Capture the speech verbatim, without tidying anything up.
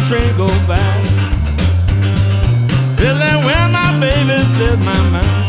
train go by. Just like when my baby said my mind.